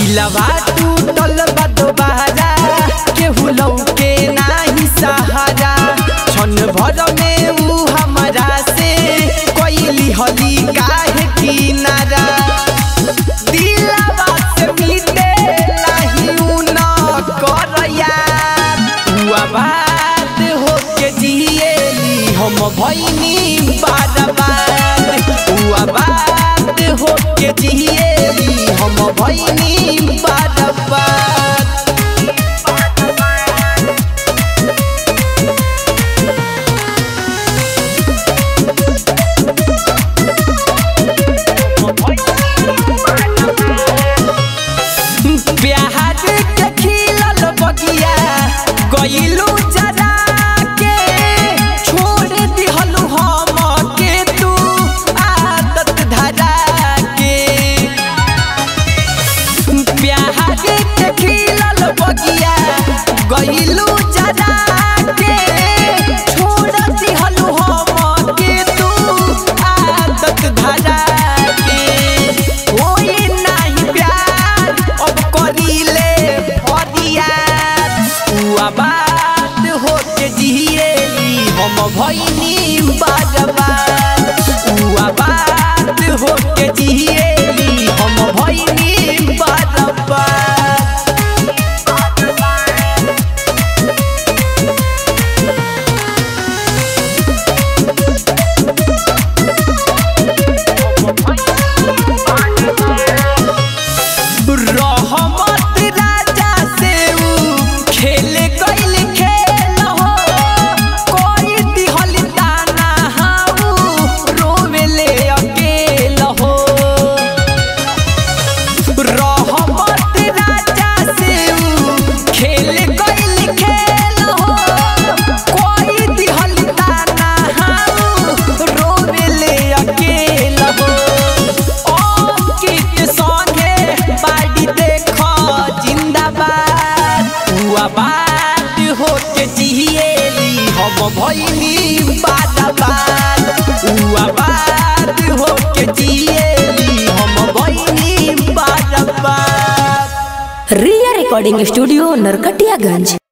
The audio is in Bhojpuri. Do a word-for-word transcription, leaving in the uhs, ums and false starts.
दिलवा टूटल बा दोबारा केहू लौके नाही सहारा क्षण भर में ऊ हमरा से कोइली हली काहे किनारा दिलवा से मिटे नहीं ऊ न करया तू आबाद होके जिएली हम भइनी बार-बार तू आबाद होके जिएली हम भइनी बार-बार। प्यार के खिलल बगिया गइलू जरा के छोड़ दिहलू हम के तू आदत धरा के प्यार के खिलल बगिया गइलू जरा के छोड़ दिहलू हम के तू आदत धरा के होई नहीं प्यार अब करीले फरिया तू आबाद होके जिएली हम भइनी बार-बार तू आबाद होके जिएली हम भइनी बार-बार। रहमत राजा से ऊ खेल गइल खेल हो कोई दिहल ताना हाऊ रोवेले अकेल हो रहमत राजा से ऊ खेल गइल खेल हो कोई दिहल ताना हाऊ रोवेले अकेल हो अंकित संगे बाड़ी देखो जिंदाबाद तू आबाद होके जिएली हम भइनी बार-बार तू आबाद होके जिएली हम भइनी बार-बार। Riya recording studio Narkatiaganj.